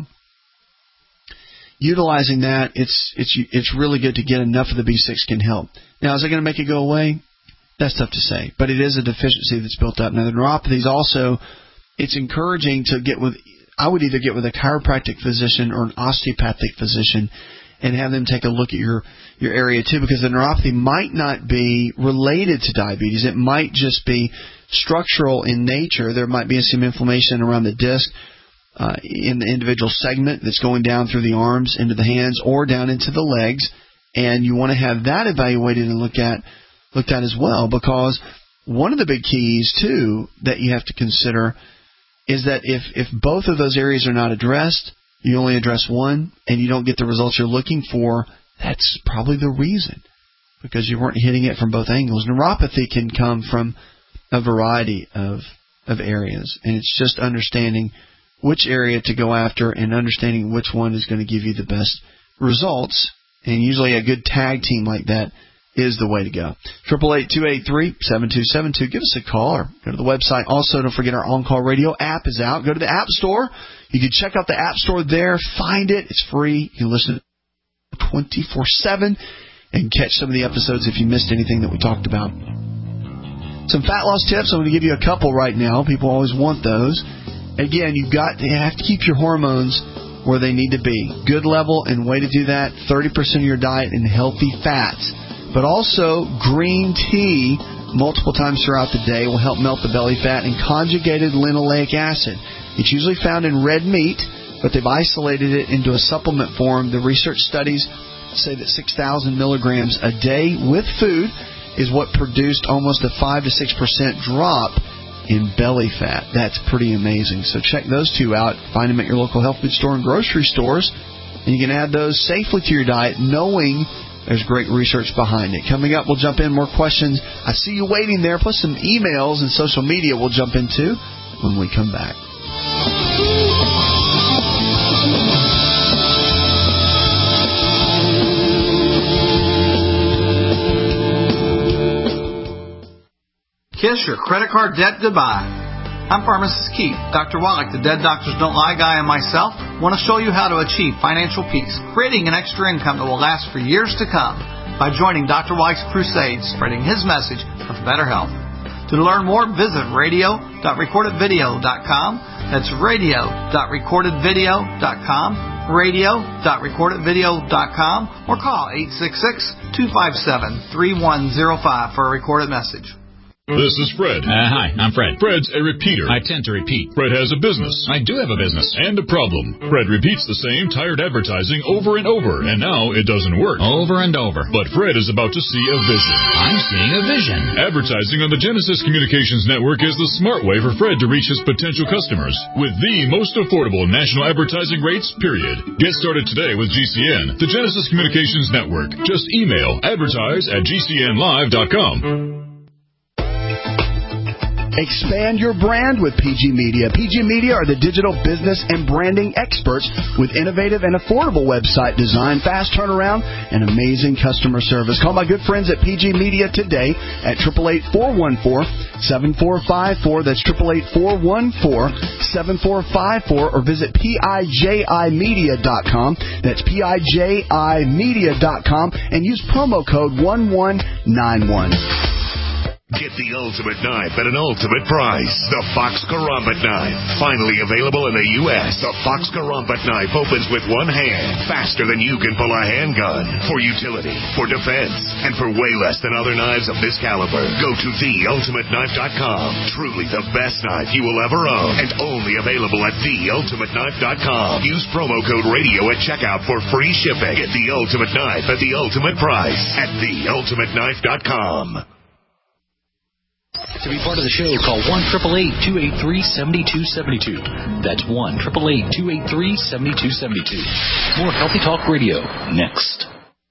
utilizing that, it's it's it's really good to get enough of the B six can help. Now, is it going to make it go away? That's tough to say. But it is a deficiency that's built up. Now, the neuropathy is also, it's encouraging to get with, I would either get with a chiropractic physician or an osteopathic physician and have them take a look at your, your area, too, because the neuropathy might not be related to diabetes. It might just be structural in nature. There might be some inflammation around the disc uh, in the individual segment that's going down through the arms, into the hands, or down into the legs, and you want to have that evaluated and looked at, looked at as well, because one of the big keys, too, that you have to consider is that if, if both of those areas are not addressed, you only address one, and you don't get the results you're looking for, that's probably the reason, because you weren't hitting it from both angles. Neuropathy can come from a variety of of areas, and it's just understanding which area to go after and understanding which one is going to give you the best results. And usually a good tag team like that is the way to go. Triple eight two eight three seven two seven two. Give us a call or go to the website. Also, don't forget our On Call Radio app is out. Go to the App Store. You can check out the App Store there. Find it. It's free. You can listen twenty-four seven and catch some of the episodes if you missed anything that we talked about. Some fat loss tips. I'm going to give you a couple right now. People always want those. Again, you've got to you have to keep your hormones where they need to be. Good level, and way to do that, thirty percent of your diet in healthy fats. But also, green tea multiple times throughout the day will help melt the belly fat, and conjugated linoleic acid. It's usually found in red meat, but they've isolated it into a supplement form. The research studies say that six thousand milligrams a day with food is what produced almost a five to six percent drop in belly fat. That's pretty amazing. So check those two out. Find them at your local health food store and grocery stores. and you can add those safely to your diet knowing there's great research behind it. Coming up, we'll jump in more questions. I see you waiting there, plus some emails and social media we'll jump into when we come back. Kiss your credit card debt goodbye. I'm Pharmacist Keith. Doctor Wallach, the Dead Doctors Don't Lie guy, and myself want to show you how to achieve financial peace, creating an extra income that will last for years to come by joining Doctor Wallach's crusade, spreading his message of better health. To learn more, visit radio dot recorded video dot com. That's radio dot recorded video dot com, radio dot recorded video dot com, or call eight six six, two five seven, three one zero five for a recorded message. This is Fred. Uh, hi, I'm Fred. Fred's a repeater. I tend to repeat. Fred has a business. I do have a business. And a problem. Fred repeats the same tired advertising over and over, and now it doesn't work. Over and over. But Fred is about to see a vision. I'm seeing a vision. Advertising on the Genesis Communications Network is the smart way for Fred to reach his potential customers with the most affordable national advertising rates, period. Get started today with G C N, the Genesis Communications Network. Just email advertise at g c n live dot com. Expand your brand with P G Media. P G Media are the digital business and branding experts with innovative and affordable website design, fast turnaround, and amazing customer service. Call my good friends at P G Media today at eight eight eight, four one four, seven four five four. That's eight eight eight, four one four, seven four five four, or visit P I J I media dot com. That's P I J I media dot com and use promo code one one nine one. Get the ultimate knife at an ultimate price. The Fox Karambit knife. Finally available in the U S The Fox Karambit knife opens with one hand, faster than you can pull a handgun. For utility, for defense, and for way less than other knives of this caliber. Go to the ultimate knife dot com. Truly the best knife you will ever own. And only available at the ultimate knife dot com. Use promo code radio at checkout for free shipping. Get the ultimate knife at the ultimate price at the ultimate knife dot com. To be part of the show, call one eight eight eight, two eight three, seven two seven two. That's one eight eight eight, two eight three, seven two seven two. More Healthy Talk Radio next.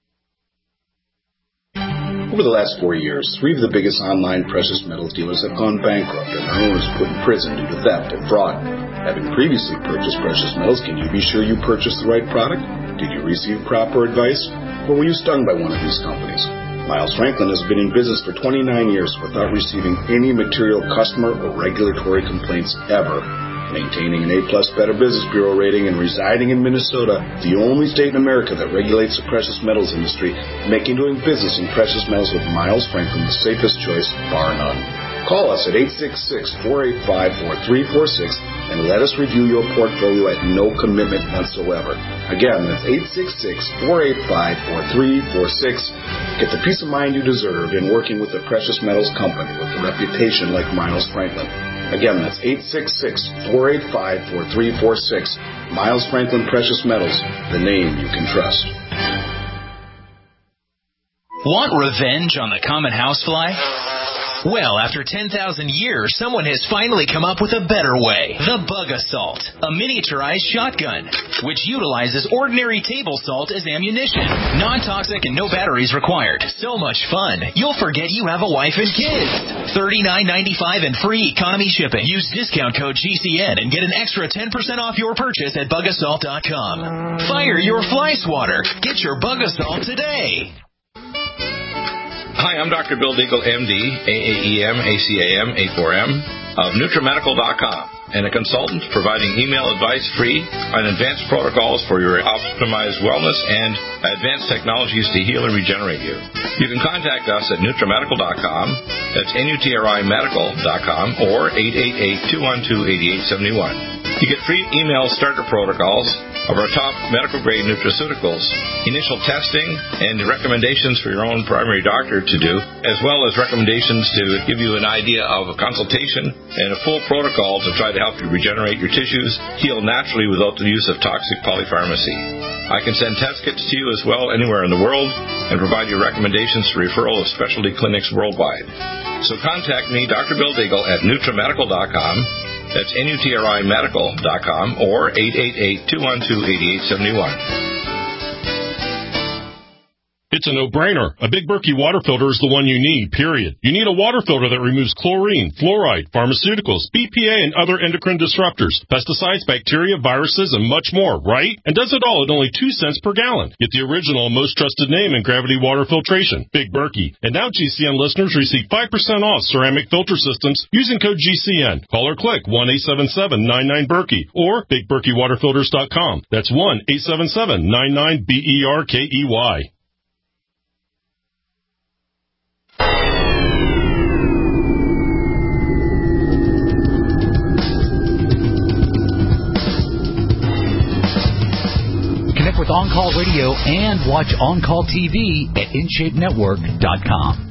Over the last four years, three of the biggest online precious metals dealers have gone bankrupt and their owners put in prison due to theft and fraud. Having previously purchased precious metals, can you be sure you purchased the right product? Did you receive proper advice? Or were you stung by one of these companies? Miles Franklin has been in business for twenty-nine years without receiving any material customer or regulatory complaints ever. Maintaining an A-plus Better Business Bureau rating and residing in Minnesota, the only state in America that regulates the precious metals industry, making doing business in precious metals with Miles Franklin the safest choice, bar none. Call us at eight six six, four eight five, four three four six and let us review your portfolio at no commitment whatsoever. Again, that's eight six six, four eight five, four three four six. Get the peace of mind you deserve in working with a precious metals company with a reputation like Miles Franklin. Again, that's eight six six, four eight five, four three four six. Miles Franklin Precious Metals, the name you can trust. Want revenge on the common housefly? Well, after ten thousand years, someone has finally come up with a better way. The Bug Assault, a miniaturized shotgun, which utilizes ordinary table salt as ammunition. Non-toxic and no batteries required. So much fun, you'll forget you have a wife and kids. thirty-nine ninety-five and free economy shipping. Use discount code G C N and get an extra ten percent off your purchase at bug assault dot com. Fire your fly swatter. Get your Bug Assault today. Hi, I'm Doctor Bill Deagle, M D, A A E M, A C A M, A four M, of Nutramedical dot com, and a consultant providing email advice free on advanced protocols for your optimized wellness and advanced technologies to heal and regenerate you. You can contact us at Nutramedical dot com, that's N U T R I medical dot com, or eight eight eight, two one two, eight eight seven one. You get free email starter protocols of our top medical-grade nutraceuticals, initial testing, and recommendations for your own primary doctor to do, as well as recommendations to give you an idea of a consultation and a full protocol to try to help you regenerate your tissues, heal naturally without the use of toxic polypharmacy. I can send test kits to you as well anywhere in the world and provide you recommendations for referral of specialty clinics worldwide. So contact me, Doctor Bill Deagle, at Nutramedical dot com, That's N U T R I medical dot com or eight eight eight, two one two, eight eight seven one. It's a no-brainer. A Big Berkey water filter is the one you need, period. You need a water filter that removes chlorine, fluoride, pharmaceuticals, B P A, and other endocrine disruptors, pesticides, bacteria, viruses, and much more, right? And does it all at only two cents per gallon. Get the original and most trusted name in gravity water filtration, Big Berkey. And now G C N listeners receive five percent off ceramic filter systems using code G C N. Call or click one eight seven seven, nine nine, Berkey or big berkey water filters dot com. That's one eight seven seven, nine nine, B E R K E Y. Connect with On Call Radio and watch On Call T V at in shape network dot com.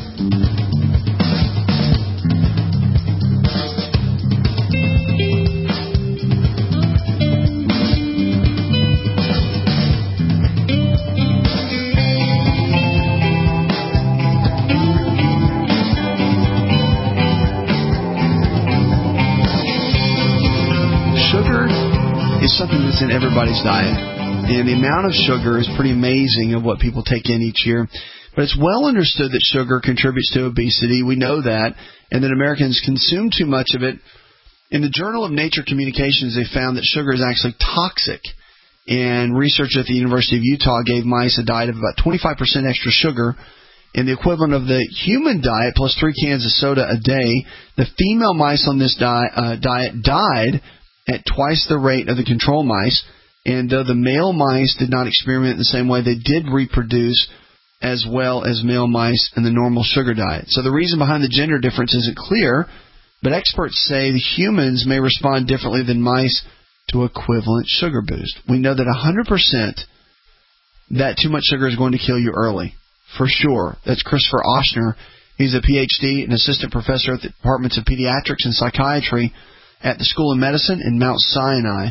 Sugar is something that's in everybody's diet. And the amount of sugar is pretty amazing of what people take in each year. But it's well understood that sugar contributes to obesity. We know that. And that Americans consume too much of it. In the Journal of Nature Communications, they found that sugar is actually toxic. And research at the University of Utah gave mice a diet of about twenty-five percent extra sugar. And the equivalent of the human diet plus three cans of soda a day. The female mice on this di- uh, diet died at twice the rate of the control mice. And though the male mice did not experiment in the same way, they did reproduce as well as male mice in the normal sugar diet. So the reason behind the gender difference isn't clear, but experts say the humans may respond differently than mice to equivalent sugar boost. We know that one hundred percent that too much sugar is going to kill you early, for sure. That's Christopher Ochsner. He's a P H D and assistant professor at the Departments of Pediatrics and Psychiatry at the School of Medicine in Mount Sinai.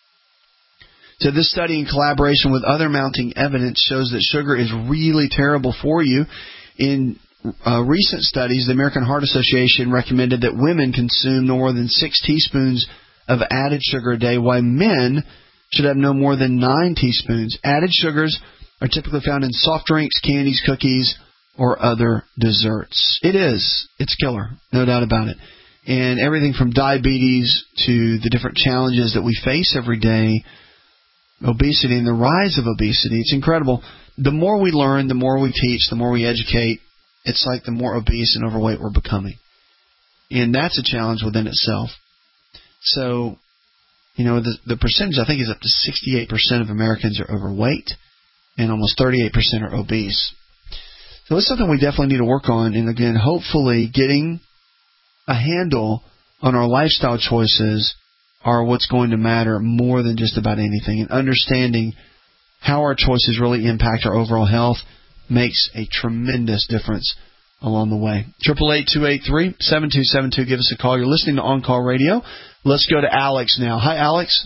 So this study, in collaboration with other mounting evidence, shows that sugar is really terrible for you. In uh, recent studies, the American Heart Association recommended that women consume no more than six teaspoons of added sugar a day, while men should have no more than nine teaspoons. Added sugars are typically found in soft drinks, candies, cookies, or other desserts. It is. It's killer, no doubt about it. And everything from diabetes to the different challenges that we face every day, obesity and the rise of obesity. It's incredible. The more we learn, the more we teach, the more we educate, it's like the more obese and overweight we're becoming. And that's a challenge within itself. So, you know, the, the percentage, I think, is up to sixty-eight percent of Americans are overweight and almost thirty-eight percent are obese. So it's something we definitely need to work on. And, again, hopefully getting a handle on our lifestyle choices are what's going to matter more than just about anything. And understanding how our choices really impact our overall health makes a tremendous difference along the way. eight eight eight, two eight three, seven two seven two. Give us a call. You're listening to On Call Radio. Let's go to Alex now. Hi, Alex.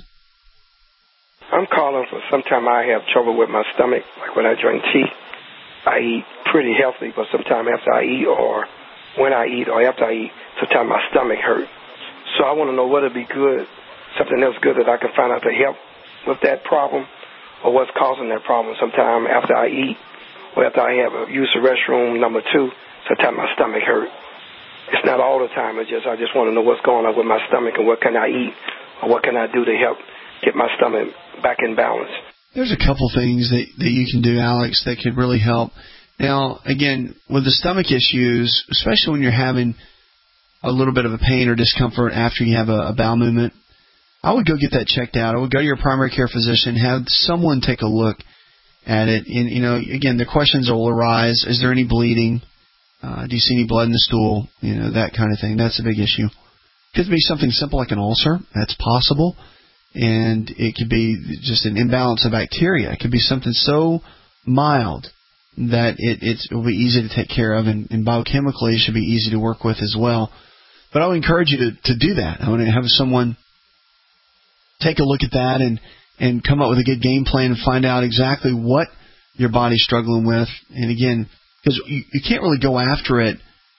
I'm calling for sometime I have trouble with my stomach, like when I drink tea. I eat pretty healthy, but sometimes after I eat or when I eat or after I eat, sometimes my stomach hurts. So I want to know what would be good, something else good that I can find out to help with that problem, or what's causing that problem. Sometime after I eat or after I have a, use the restroom, number two, sometimes my stomach hurts. It's not all the time. It's just I just want to know what's going on with my stomach and what can I eat or what can I do to help get my stomach back in balance. There's a couple things that, that you can do, Alex, that could really help. Now, again, with the stomach issues, especially when you're having a little bit of a pain or discomfort after you have a, a bowel movement, I would go get that checked out. I would go to your primary care physician, have someone take a look at it. And, you know, again, the questions will arise. Is there any bleeding? Uh, do you see any blood in the stool? You know, that kind of thing. That's a big issue. It could be something simple like an ulcer. That's possible. And it could be just an imbalance of bacteria. It could be something so mild that it, it's, it will be easy to take care of. And, and biochemically, it should be easy to work with as well. But I would encourage you to, to do that. I want to have someone take a look at that and, and come up with a good game plan and find out exactly what your body's struggling with. And again, because you, you can't really go after it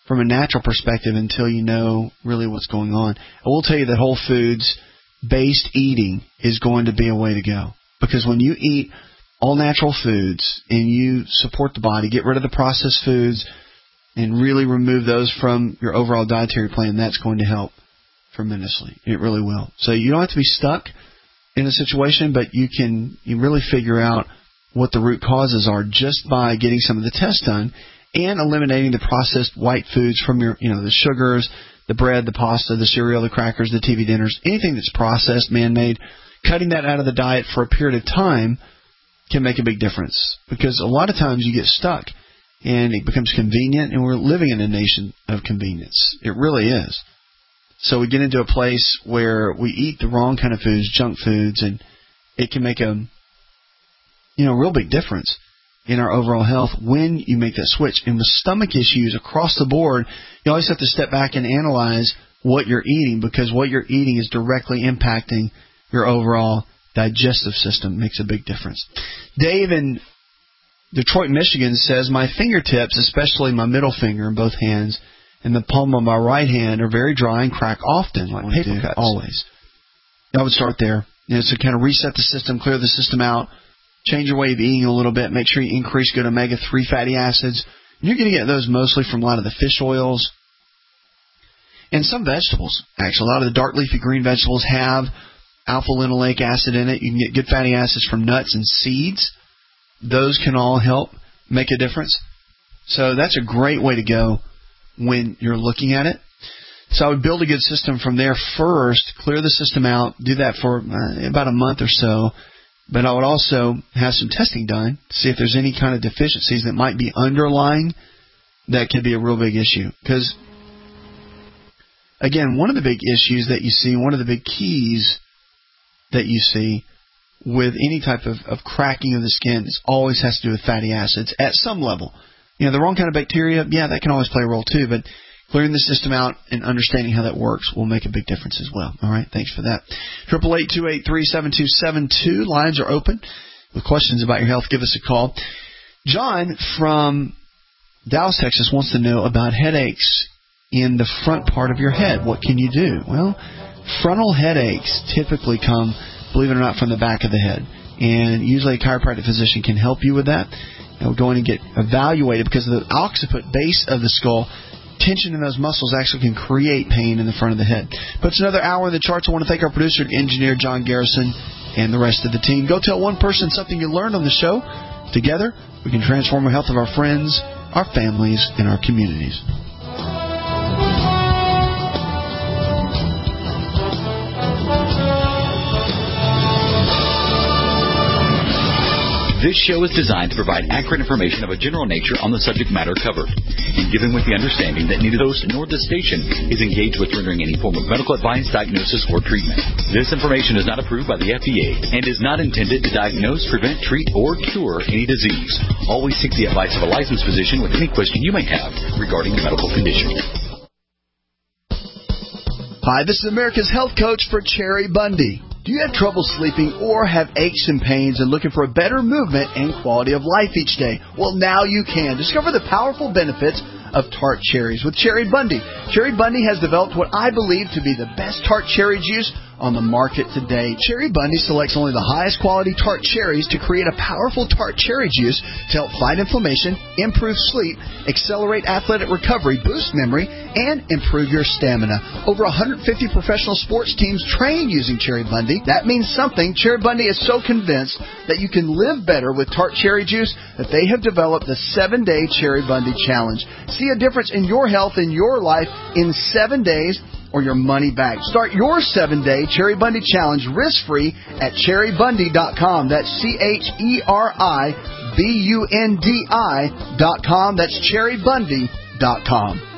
from a natural perspective until you know really what's going on. I will tell you that Whole Foods-based eating is going to be a way to go. Because when you eat all natural foods and you support the body, get rid of the processed foods, and really remove those from your overall dietary plan, that's going to help tremendously. It really will. So you don't have to be stuck in a situation, but you can you really figure out what the root causes are just by getting some of the tests done and eliminating the processed white foods from your, you know, the sugars, the bread, the pasta, the cereal, the crackers, the T V dinners, anything that's processed, man-made. Cutting that out of the diet for a period of time can make a big difference, because a lot of times you get stuck and it becomes convenient, and we're living in a nation of convenience. It really is. So we get into a place where we eat the wrong kind of foods, junk foods, and it can make a, you know, real big difference in our overall health when you make that switch. And with stomach issues across the board, you always have to step back and analyze what you're eating, because what you're eating is directly impacting your overall digestive system. It makes a big difference. Dave in Detroit, Michigan says, my fingertips, especially my middle finger and both hands, and the palm of my right hand are very dry and crack often, like paper cuts. Always. I would start there. You know, so kind of reset the system, clear the system out, change your way of eating a little bit, make sure you increase good omega three fatty acids. You're going to get those mostly from a lot of the fish oils and some vegetables. Actually, a lot of the dark leafy green vegetables have alpha-linoleic acid in it. You can get good fatty acids from nuts and seeds. Those can all help make a difference. So that's a great way to go when you're looking at it. So I would build a good system from there first, clear the system out, do that for uh, about a month or so. But I would also have some testing done to see if there's any kind of deficiencies that might be underlying that could be a real big issue. Because, again, one of the big issues that you see, one of the big keys that you see with any type of, of cracking of the skin is always has to do with fatty acids at some level. You know, the wrong kind of bacteria, yeah, that can always play a role too, but clearing the system out and understanding how that works will make a big difference as well. All right, thanks for that. eight eight eight, two eight three, seven two seven two. Lines are open. With questions about your health, give us a call. John from Dallas, Texas wants to know about headaches in the front part of your head. What can you do? Well, frontal headaches typically come, believe it or not, from the back of the head. And usually a chiropractic physician can help you with that. And we'll go in and get evaluated because of the occiput base of the skull. Tension in those muscles actually can create pain in the front of the head. But it's another hour in the charts. I want to thank our producer and engineer, John Garrison, and the rest of the team. Go tell one person something you learned on the show. Together, we can transform the health of our friends, our families, and our communities. This show is designed to provide accurate information of a general nature on the subject matter covered, and given with the understanding that neither the host nor the station is engaged with rendering any form of medical advice, diagnosis, or treatment. This information is not approved by the F D A and is not intended to diagnose, prevent, treat, or cure any disease. Always seek the advice of a licensed physician with any question you may have regarding a medical condition. Hi, this is America's Health Coach for Cherry Bundy. Do you have trouble sleeping or have aches and pains and looking for a better movement and quality of life each day? Well, now you can. Discover the powerful benefits of tart cherries with Cherry Bundy. Cherry Bundy has developed what I believe to be the best tart cherry juice on the market today. Cherry Bundy selects only the highest quality tart cherries to create a powerful tart cherry juice to help fight inflammation, improve sleep, accelerate athletic recovery, boost memory, and improve your stamina. Over one hundred fifty professional sports teams train using Cherry Bundy. That means something. Cherry Bundy is so convinced that you can live better with tart cherry juice that they have developed the seven-day Cherry Bundy Challenge. See a difference in your health and your life in seven days or your money back. Start your seven-day Cherry Bundy Challenge risk-free at cherry bundy dot com. That's C H E R I B U N D I dot com. That's cherry bundy dot com.